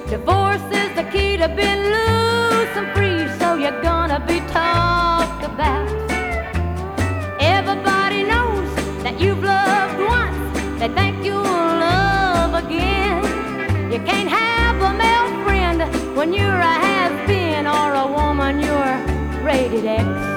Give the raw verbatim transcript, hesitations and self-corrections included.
Divorce is the key to being loose and free, so you're gonna be talked about. Everybody knows that you've loved once, they think you'll love again. You can't have a male friend when you're a has-been, or a woman you're rated X.